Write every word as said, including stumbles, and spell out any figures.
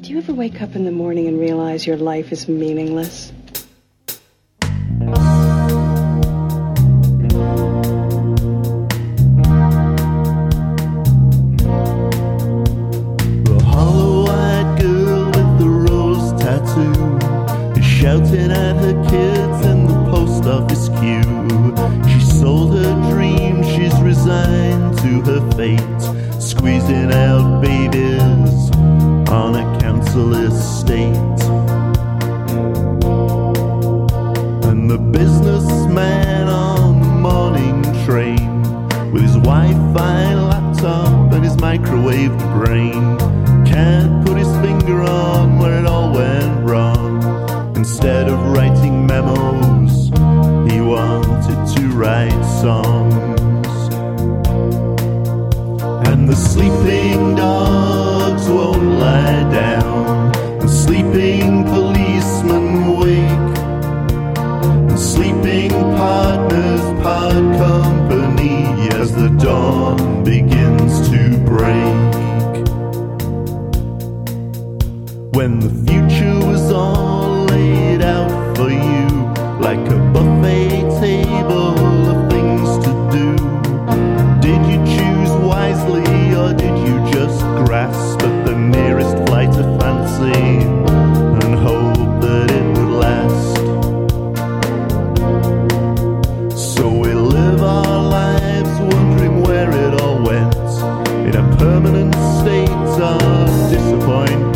Do you ever wake up in the morning and realize your life is meaningless? The hollow-eyed girl with the rose tattoo is shouting at her kids in the post office queue. She sold her dream, she's resigned to her fate, squeezing out babies on a council estate. And the businessman on the morning train, with his Wi-Fi laptop and his microwave brain, can't put his finger on where it all went wrong. Instead of writing memos, he wanted to write songs. And the sleeping dogs won't lie down, and sleeping policemen wake, and sleeping partners part company as the dawn begins to break. When the future was all laid out for you, like a buffet table of things to do, did you choose wisely, or did you just grasp at the nearest flight of fancy and hope that it would last? So we live our lives wondering where it all went, in a permanent state of disappointment.